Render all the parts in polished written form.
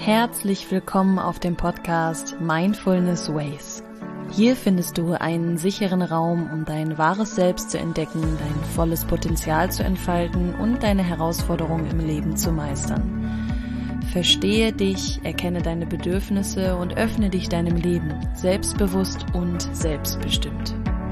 Herzlich willkommen auf dem Podcast Mindfulness Ways. Hier findest du einen sicheren Raum, um dein wahres Selbst zu entdecken, dein volles Potenzial zu entfalten und deine Herausforderungen im Leben zu meistern. Verstehe dich, erkenne deine Bedürfnisse und öffne dich deinem Leben, selbstbewusst und selbstbestimmt.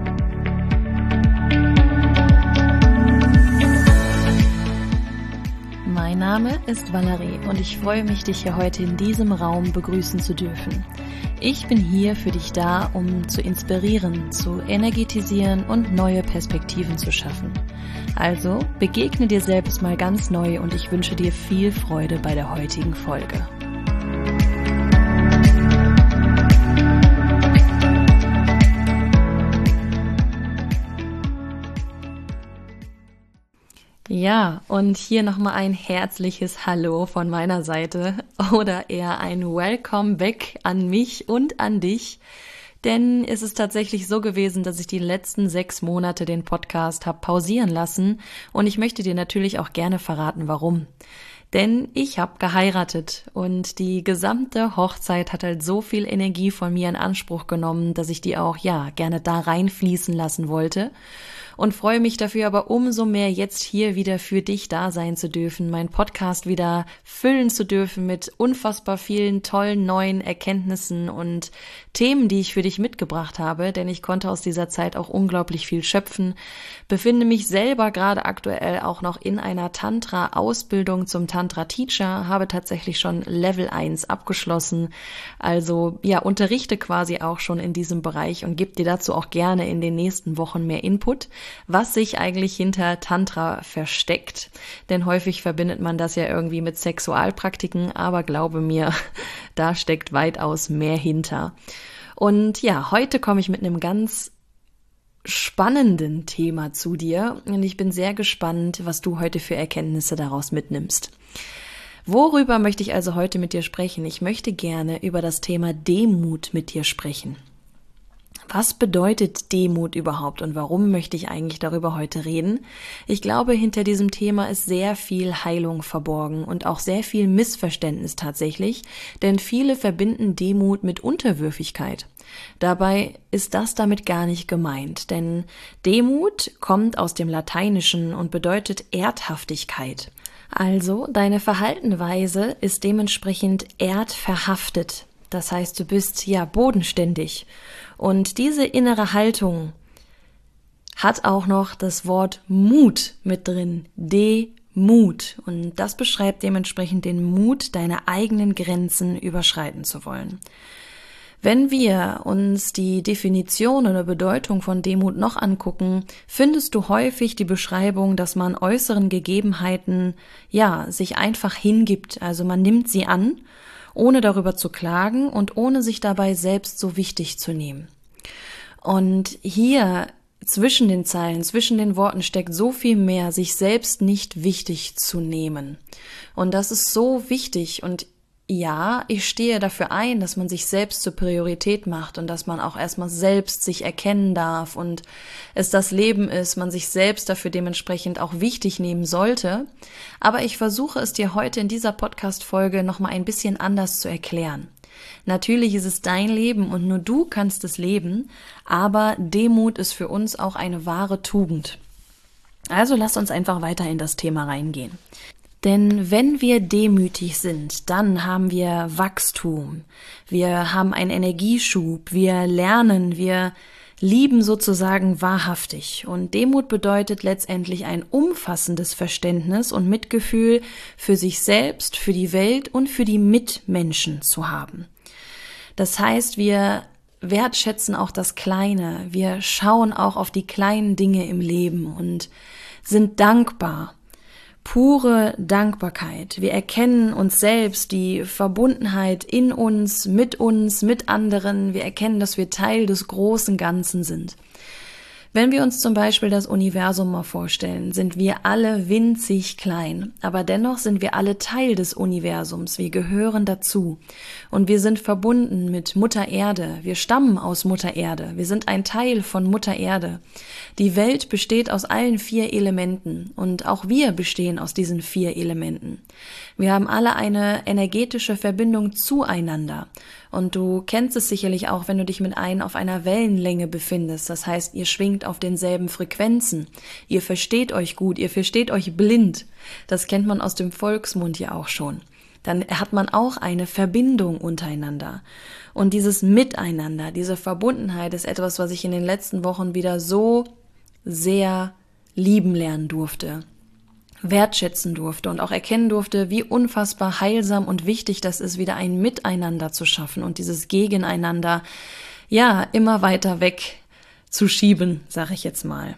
Mein Name ist Valerie und ich freue mich, dich hier heute in diesem Raum begrüßen zu dürfen. Ich bin hier für dich da, um zu inspirieren, zu energetisieren und neue Perspektiven zu schaffen. Also begegne dir selbst mal ganz neu und ich wünsche dir viel Freude bei der heutigen Folge. Ja, und hier nochmal ein herzliches Hallo von meiner Seite oder eher ein Welcome back an mich und an dich, denn es ist tatsächlich so gewesen, dass ich die letzten 6 Monate den Podcast habe pausieren lassen und ich möchte dir natürlich auch gerne verraten, warum. Denn ich habe geheiratet und die gesamte Hochzeit hat halt so viel Energie von mir in Anspruch genommen, dass ich die auch gerne da reinfließen lassen wollte. Und freue mich dafür aber umso mehr, jetzt hier wieder für dich da sein zu dürfen, meinen Podcast wieder füllen zu dürfen mit unfassbar vielen tollen neuen Erkenntnissen und Themen, die ich für dich mitgebracht habe, denn ich konnte aus dieser Zeit auch unglaublich viel schöpfen, befinde mich selber gerade aktuell auch noch in einer Tantra-Ausbildung zum Tantra-Teacher, habe tatsächlich schon Level 1 abgeschlossen, also unterrichte quasi auch schon in diesem Bereich und gebe dir dazu auch gerne in den nächsten Wochen mehr Input, was sich eigentlich hinter Tantra versteckt. Denn häufig verbindet man das ja irgendwie mit Sexualpraktiken, aber glaube mir, da steckt weitaus mehr hinter. Und heute komme ich mit einem ganz spannenden Thema zu dir und ich bin sehr gespannt, was du heute für Erkenntnisse daraus mitnimmst. Worüber möchte ich also heute mit dir sprechen? Ich möchte gerne über das Thema Demut mit dir sprechen. Was bedeutet Demut überhaupt und warum möchte ich eigentlich darüber heute reden? Ich glaube, hinter diesem Thema ist sehr viel Heilung verborgen und auch sehr viel Missverständnis tatsächlich, denn viele verbinden Demut mit Unterwürfigkeit. Dabei ist das damit gar nicht gemeint, denn Demut kommt aus dem Lateinischen und bedeutet Erdhaftigkeit. Also deine Verhaltenweise ist dementsprechend erdverhaftet. Das heißt, du bist bodenständig. Und diese innere Haltung hat auch noch das Wort Mut mit drin. Demut. Und das beschreibt dementsprechend den Mut, deine eigenen Grenzen überschreiten zu wollen. Wenn wir uns die Definition oder Bedeutung von Demut noch angucken, findest du häufig die Beschreibung, dass man äußeren Gegebenheiten sich einfach hingibt. Also man nimmt sie an, ohne darüber zu klagen und ohne sich dabei selbst so wichtig zu nehmen. Und hier zwischen den Zeilen, zwischen den Worten steckt so viel mehr, sich selbst nicht wichtig zu nehmen. Und das ist so wichtig und ich stehe dafür ein, dass man sich selbst zur Priorität macht und dass man auch erstmal selbst sich erkennen darf und es das Leben ist, man sich selbst dafür dementsprechend auch wichtig nehmen sollte. Aber ich versuche es dir heute in dieser Podcast-Folge nochmal ein bisschen anders zu erklären. Natürlich ist es dein Leben und nur du kannst es leben, aber Demut ist für uns auch eine wahre Tugend. Also lass uns einfach weiter in das Thema reingehen. Denn wenn wir demütig sind, dann haben wir Wachstum, wir haben einen Energieschub, wir lernen, wir lieben sozusagen wahrhaftig. Und Demut bedeutet letztendlich ein umfassendes Verständnis und Mitgefühl für sich selbst, für die Welt und für die Mitmenschen zu haben. Das heißt, wir wertschätzen auch das Kleine, wir schauen auch auf die kleinen Dinge im Leben und sind dankbar. Pure Dankbarkeit. Wir erkennen uns selbst, die Verbundenheit in uns, mit anderen. Wir erkennen, dass wir Teil des großen Ganzen sind. Wenn wir uns zum Beispiel das Universum mal vorstellen, sind wir alle winzig klein, aber dennoch sind wir alle Teil des Universums, wir gehören dazu und wir sind verbunden mit Mutter Erde, wir stammen aus Mutter Erde, wir sind ein Teil von Mutter Erde. Die Welt besteht aus allen 4 Elementen und auch wir bestehen aus diesen 4 Elementen. Wir haben alle eine energetische Verbindung zueinander. Und du kennst es sicherlich auch, wenn du dich mit einem auf einer Wellenlänge befindest. Das heißt, ihr schwingt auf denselben Frequenzen. Ihr versteht euch gut, ihr versteht euch blind. Das kennt man aus dem Volksmund ja auch schon. Dann hat man auch eine Verbindung untereinander. Und dieses Miteinander, diese Verbundenheit ist etwas, was ich in den letzten Wochen wieder so sehr lieben lernen durfte, wertschätzen durfte und auch erkennen durfte, wie unfassbar heilsam und wichtig das ist, wieder ein Miteinander zu schaffen und dieses Gegeneinander, ja, immer weiter weg zu schieben, sage ich jetzt mal.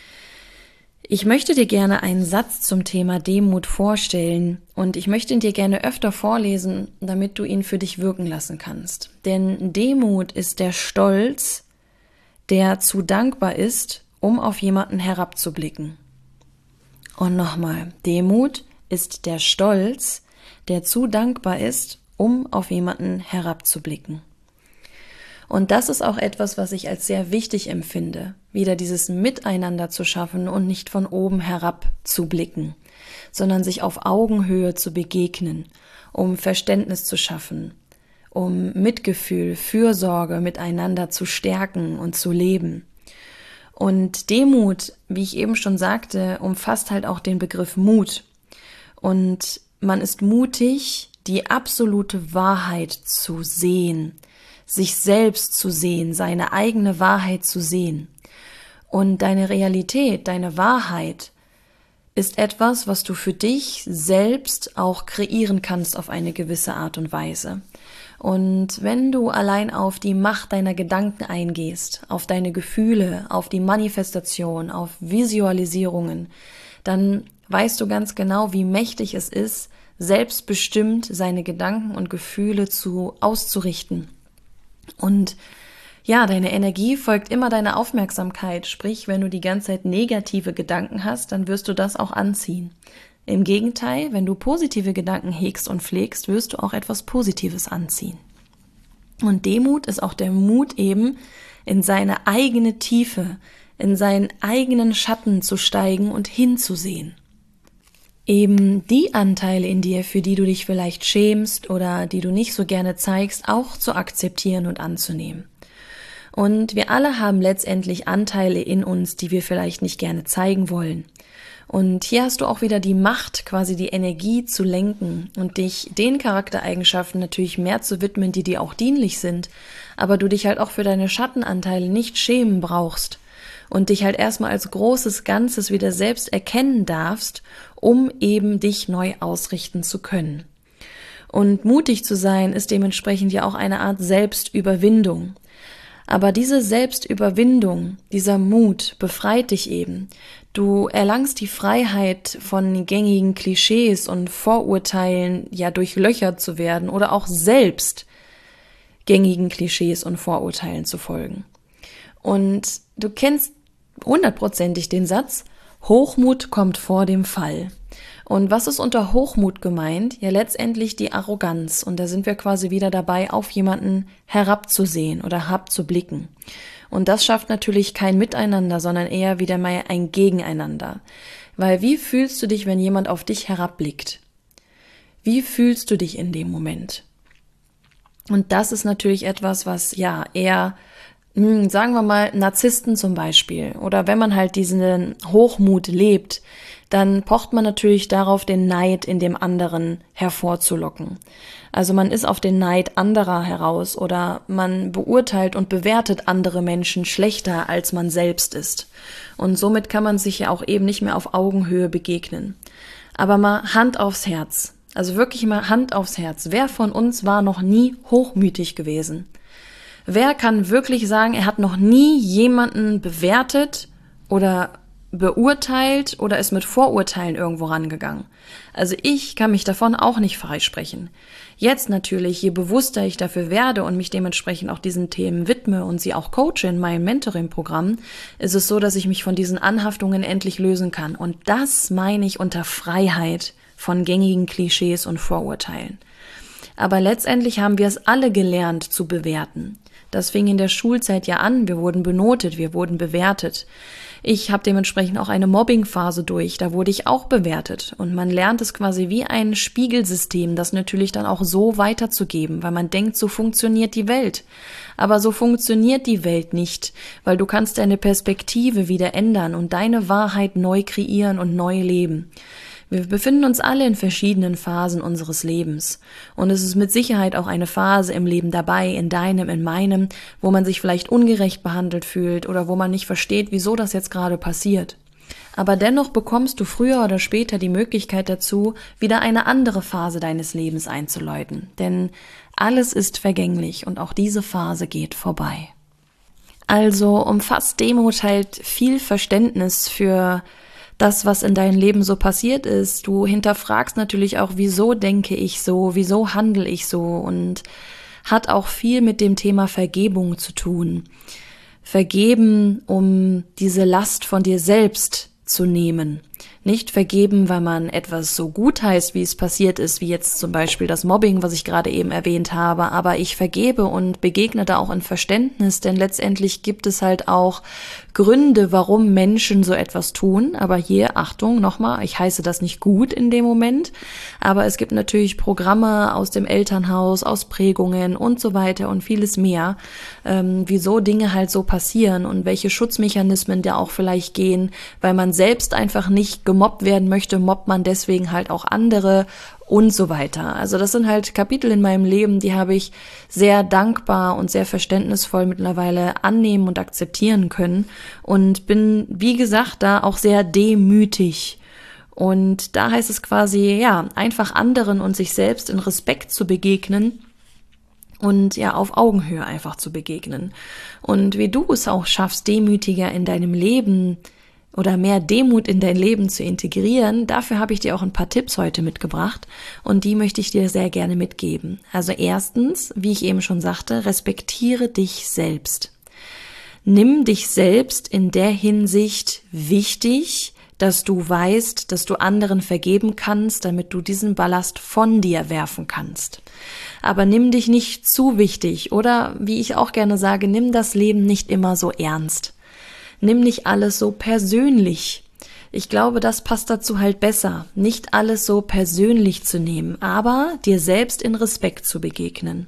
Ich möchte dir gerne einen Satz zum Thema Demut vorstellen und ich möchte ihn dir gerne öfter vorlesen, damit du ihn für dich wirken lassen kannst. Denn Demut ist der Stolz, der zu dankbar ist, um auf jemanden herabzublicken. Und nochmal, Demut ist der Stolz, der zu dankbar ist, um auf jemanden herabzublicken. Und das ist auch etwas, was ich als sehr wichtig empfinde, wieder dieses Miteinander zu schaffen und nicht von oben herab zu blicken, sondern sich auf Augenhöhe zu begegnen, um Verständnis zu schaffen, um Mitgefühl, Fürsorge miteinander zu stärken und zu leben. Und Demut, wie ich eben schon sagte, umfasst halt auch den Begriff Mut. Und man ist mutig, die absolute Wahrheit zu sehen, sich selbst zu sehen, seine eigene Wahrheit zu sehen. Und deine Realität, deine Wahrheit ist etwas, was du für dich selbst auch kreieren kannst auf eine gewisse Art und Weise. Und wenn du allein auf die Macht deiner Gedanken eingehst, auf deine Gefühle, auf die Manifestation, auf Visualisierungen, dann weißt du ganz genau, wie mächtig es ist, selbstbestimmt seine Gedanken und Gefühle auszurichten. Und ja, deine Energie folgt immer deiner Aufmerksamkeit, sprich, wenn du die ganze Zeit negative Gedanken hast, dann wirst du das auch anziehen. Im Gegenteil, wenn du positive Gedanken hegst und pflegst, wirst du auch etwas Positives anziehen. Und Demut ist auch der Mut eben, in seine eigene Tiefe, in seinen eigenen Schatten zu steigen und hinzusehen. Eben die Anteile in dir, für die du dich vielleicht schämst oder die du nicht so gerne zeigst, auch zu akzeptieren und anzunehmen. Und wir alle haben letztendlich Anteile in uns, die wir vielleicht nicht gerne zeigen wollen. Und hier hast du auch wieder die Macht, quasi die Energie zu lenken und dich den Charaktereigenschaften natürlich mehr zu widmen, die dir auch dienlich sind, aber du dich halt auch für deine Schattenanteile nicht schämen brauchst und dich halt erstmal als großes Ganzes wieder selbst erkennen darfst, um eben dich neu ausrichten zu können. Und mutig zu sein ist dementsprechend ja auch eine Art Selbstüberwindung. Aber diese Selbstüberwindung, dieser Mut befreit dich eben. Du erlangst die Freiheit, von gängigen Klischees und Vorurteilen ja durchlöchert zu werden oder auch selbst gängigen Klischees und Vorurteilen zu folgen. Und du kennst 100%ig den Satz, Hochmut kommt vor dem Fall. Und was ist unter Hochmut gemeint? Ja, letztendlich die Arroganz. Und da sind wir quasi wieder dabei, auf jemanden herabzusehen oder herabzublicken. Und das schafft natürlich kein Miteinander, sondern eher wieder mal ein Gegeneinander. Weil wie fühlst du dich, wenn jemand auf dich herabblickt? Wie fühlst du dich in dem Moment? Und das ist natürlich etwas, was ja eher, sagen wir mal, Narzissten zum Beispiel, oder wenn man halt diesen Hochmut lebt, dann pocht man natürlich darauf, den Neid in dem anderen hervorzulocken. Also man ist auf den Neid anderer heraus oder man beurteilt und bewertet andere Menschen schlechter, als man selbst ist. Und somit kann man sich ja auch eben nicht mehr auf Augenhöhe begegnen. Aber mal Hand aufs Herz, also wirklich mal Hand aufs Herz. Wer von uns war noch nie hochmütig gewesen? Wer kann wirklich sagen, er hat noch nie jemanden bewertet oder beurteilt oder ist mit Vorurteilen irgendwo rangegangen. Also ich kann mich davon auch nicht freisprechen. Jetzt natürlich, je bewusster ich dafür werde und mich dementsprechend auch diesen Themen widme und sie auch coache in meinem Mentoring-Programm, ist es so, dass ich mich von diesen Anhaftungen endlich lösen kann. Und das meine ich unter Freiheit von gängigen Klischees und Vorurteilen. Aber letztendlich haben wir es alle gelernt zu bewerten. Das fing in der Schulzeit ja an, wir wurden benotet, wir wurden bewertet. Ich habe dementsprechend auch eine Mobbingphase durch, da wurde ich auch bewertet. Und man lernt es quasi wie ein Spiegelsystem, das natürlich dann auch so weiterzugeben, weil man denkt, so funktioniert die Welt. Aber so funktioniert die Welt nicht, weil du kannst deine Perspektive wieder ändern und deine Wahrheit neu kreieren und neu leben. Wir befinden uns alle in verschiedenen Phasen unseres Lebens. Und es ist mit Sicherheit auch eine Phase im Leben dabei, in deinem, in meinem, wo man sich vielleicht ungerecht behandelt fühlt oder wo man nicht versteht, wieso das jetzt gerade passiert. Aber dennoch bekommst du früher oder später die Möglichkeit dazu, wieder eine andere Phase deines Lebens einzuläuten. Denn alles ist vergänglich und auch diese Phase geht vorbei. Also umfasst Demut halt viel Verständnis für das, was in deinem Leben so passiert ist. Du hinterfragst natürlich auch, wieso denke ich so, wieso handle ich so, und hat auch viel mit dem Thema Vergebung zu tun. Vergeben, um diese Last von dir selbst zu nehmen. Nicht vergeben, weil man etwas so gut heißt, wie es passiert ist, wie jetzt zum Beispiel das Mobbing, was ich gerade eben erwähnt habe, aber ich vergebe und begegne da auch in Verständnis, denn letztendlich gibt es halt auch Gründe, warum Menschen so etwas tun, aber hier, Achtung, nochmal, ich heiße das nicht gut in dem Moment, aber es gibt natürlich Programme aus dem Elternhaus, aus Prägungen und so weiter und vieles mehr, wieso Dinge halt so passieren und welche Schutzmechanismen da auch vielleicht gehen, weil man selbst einfach nicht gemobbt werden möchte, mobbt man deswegen halt auch andere und so weiter. Also das sind halt Kapitel in meinem Leben, die habe ich sehr dankbar und sehr verständnisvoll mittlerweile annehmen und akzeptieren können und bin, wie gesagt, da auch sehr demütig. Und da heißt es quasi, ja, einfach anderen und sich selbst in Respekt zu begegnen und ja, auf Augenhöhe einfach zu begegnen. Und wie du es auch schaffst, demütiger in deinem Leben oder mehr Demut in dein Leben zu integrieren, dafür habe ich dir auch ein paar Tipps heute mitgebracht und die möchte ich dir sehr gerne mitgeben. Also erstens, wie ich eben schon sagte, respektiere dich selbst. Nimm dich selbst in der Hinsicht wichtig, dass du weißt, dass du anderen vergeben kannst, damit du diesen Ballast von dir werfen kannst. Aber nimm dich nicht zu wichtig oder, wie ich auch gerne sage, nimm das Leben nicht immer so ernst. Nimm nicht alles so persönlich. Ich glaube, das passt dazu halt besser, nicht alles so persönlich zu nehmen, aber dir selbst in Respekt zu begegnen.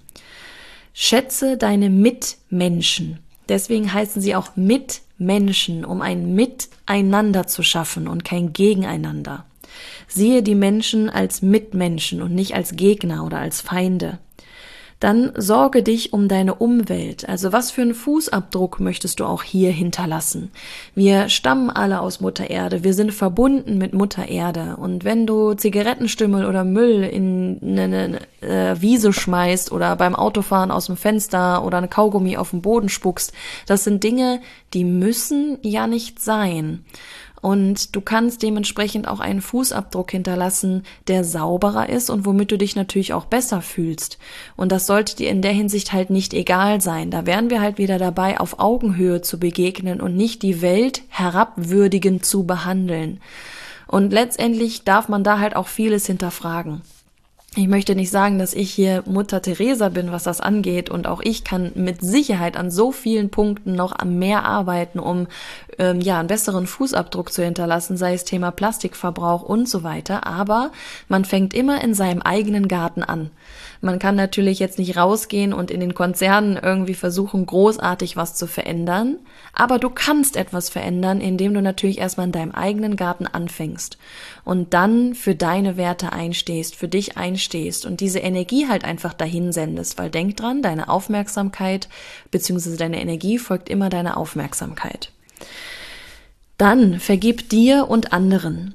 Schätze deine Mitmenschen. Deswegen heißen sie auch Mitmenschen, um ein Miteinander zu schaffen und kein Gegeneinander. Siehe die Menschen als Mitmenschen und nicht als Gegner oder als Feinde. Dann sorge dich um deine Umwelt. Also was für einen Fußabdruck möchtest du auch hier hinterlassen? Wir stammen alle aus Mutter Erde. Wir sind verbunden mit Mutter Erde. Und wenn du Zigarettenstümmel oder Müll in eine Wiese schmeißt oder beim Autofahren aus dem Fenster oder ein Kaugummi auf den Boden spuckst, das sind Dinge, die müssen ja nicht sein. Und du kannst dementsprechend auch einen Fußabdruck hinterlassen, der sauberer ist und womit du dich natürlich auch besser fühlst. Und das sollte dir in der Hinsicht halt nicht egal sein. Da wären wir halt wieder dabei, auf Augenhöhe zu begegnen und nicht die Welt herabwürdigend zu behandeln. Und letztendlich darf man da halt auch vieles hinterfragen. Ich möchte nicht sagen, dass ich hier Mutter Teresa bin, was das angeht, und auch ich kann mit Sicherheit an so vielen Punkten noch mehr arbeiten, um einen besseren Fußabdruck zu hinterlassen, sei es Thema Plastikverbrauch und so weiter, aber man fängt immer in seinem eigenen Garten an. Man kann natürlich jetzt nicht rausgehen und in den Konzernen irgendwie versuchen, großartig was zu verändern, aber du kannst etwas verändern, indem du natürlich erstmal in deinem eigenen Garten anfängst und dann für deine Werte einstehst, für dich einstehst und diese Energie halt einfach dahin sendest, weil denk dran, deine Aufmerksamkeit bzw. deine Energie folgt immer deiner Aufmerksamkeit. Dann vergib dir und anderen.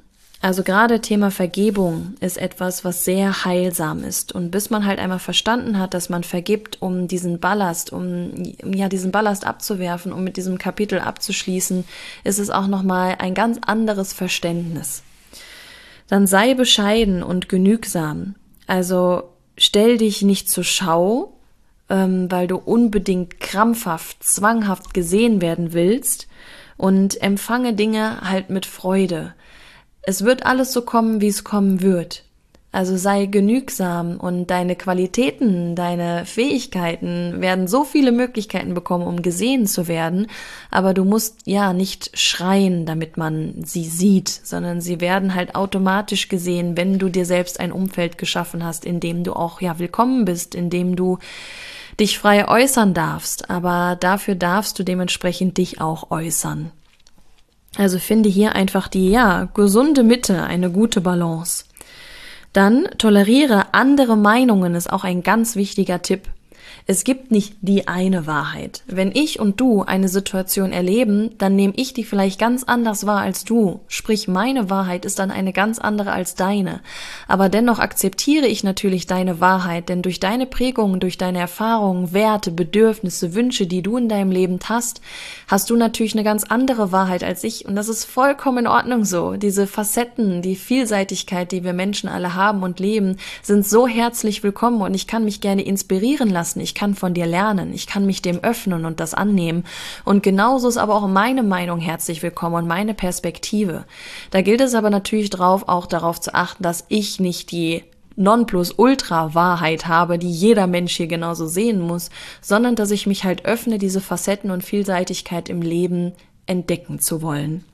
Also gerade Thema Vergebung ist etwas, was sehr heilsam ist. Und bis man halt einmal verstanden hat, dass man vergibt, um diesen Ballast, diesen Ballast abzuwerfen, um mit diesem Kapitel abzuschließen, ist es auch nochmal ein ganz anderes Verständnis. Dann sei bescheiden und genügsam. Also stell dich nicht zur Schau, weil du unbedingt krampfhaft, zwanghaft gesehen werden willst, und empfange Dinge halt mit Freude. Es wird alles so kommen, wie es kommen wird. Also sei genügsam und deine Qualitäten, deine Fähigkeiten werden so viele Möglichkeiten bekommen, um gesehen zu werden, aber du musst ja nicht schreien, damit man sie sieht, sondern sie werden halt automatisch gesehen, wenn du dir selbst ein Umfeld geschaffen hast, in dem du auch willkommen bist, in dem du dich frei äußern darfst, aber dafür darfst du dementsprechend dich auch äußern. Also finde hier einfach die, gesunde Mitte, eine gute Balance. Dann toleriere andere Meinungen, ist auch ein ganz wichtiger Tipp. Es gibt nicht die eine Wahrheit. Wenn ich und du eine Situation erleben, dann nehme ich die vielleicht ganz anders wahr als du. Sprich, meine Wahrheit ist dann eine ganz andere als deine. Aber dennoch akzeptiere ich natürlich deine Wahrheit, denn durch deine Prägungen, durch deine Erfahrungen, Werte, Bedürfnisse, Wünsche, die du in deinem Leben hast du natürlich eine ganz andere Wahrheit als ich. Und das ist vollkommen in Ordnung so. Diese Facetten, die Vielseitigkeit, die wir Menschen alle haben und leben, sind so herzlich willkommen und ich kann mich gerne inspirieren lassen. Ich kann von dir lernen, ich kann mich dem öffnen und das annehmen. Und genauso ist aber auch meine Meinung herzlich willkommen und meine Perspektive. Da gilt es aber natürlich auch darauf zu achten, dass ich nicht die Nonplusultra-Wahrheit habe, die jeder Mensch hier genauso sehen muss, sondern dass ich mich halt öffne, diese Facetten und Vielseitigkeit im Leben entdecken zu wollen.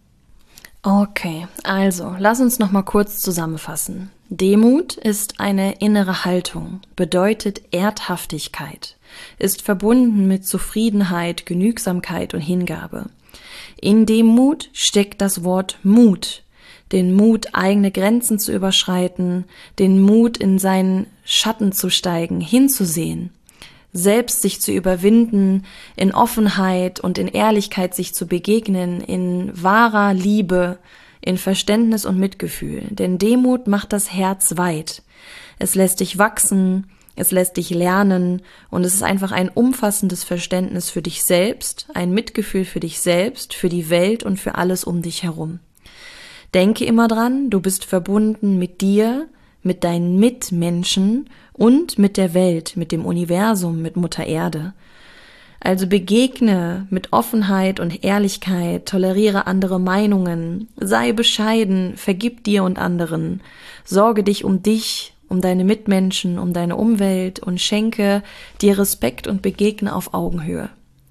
Okay, also lass uns noch mal kurz zusammenfassen. Demut ist eine innere Haltung, bedeutet Erdhaftigkeit, ist verbunden mit Zufriedenheit, Genügsamkeit und Hingabe. In Demut steckt das Wort Mut, den Mut, eigene Grenzen zu überschreiten, den Mut, in seinen Schatten zu steigen, hinzusehen, selbst sich zu überwinden, in Offenheit und in Ehrlichkeit sich zu begegnen, in wahrer Liebe, in Verständnis und Mitgefühl. Denn Demut macht das Herz weit. Es lässt dich wachsen, es lässt dich lernen und es ist einfach ein umfassendes Verständnis für dich selbst, ein Mitgefühl für dich selbst, für die Welt und für alles um dich herum. Denke immer dran, du bist verbunden mit dir, mit deinen Mitmenschen und mit der Welt, mit dem Universum, mit Mutter Erde. Also begegne mit Offenheit und Ehrlichkeit, toleriere andere Meinungen, sei bescheiden, vergib dir und anderen, sorge dich, um deine Mitmenschen, um deine Umwelt und schenke dir Respekt und begegne auf Augenhöhe.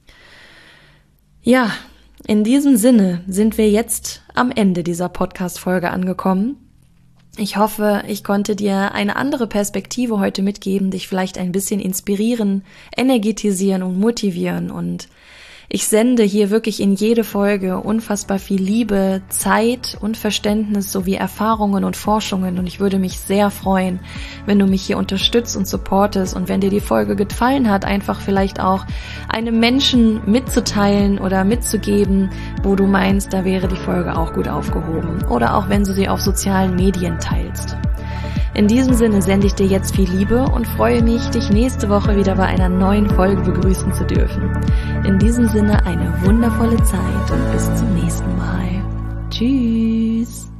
Ja, in diesem Sinne sind wir jetzt am Ende dieser Podcast-Folge angekommen. Ich hoffe, ich konnte dir eine andere Perspektive heute mitgeben, dich vielleicht ein bisschen inspirieren, energetisieren und motivieren. Und ich sende hier wirklich in jede Folge unfassbar viel Liebe, Zeit und Verständnis sowie Erfahrungen und Forschungen. Und ich würde mich sehr freuen, wenn du mich hier unterstützt und supportest. Und wenn dir die Folge gefallen hat, einfach vielleicht auch einem Menschen mitzuteilen oder mitzugeben, wo du meinst, da wäre die Folge auch gut aufgehoben. Oder auch wenn du sie auf sozialen Medien teilst. In diesem Sinne sende ich dir jetzt viel Liebe und freue mich, dich nächste Woche wieder bei einer neuen Folge begrüßen zu dürfen. In diesem Sinne eine wundervolle Zeit und bis zum nächsten Mal. Tschüss!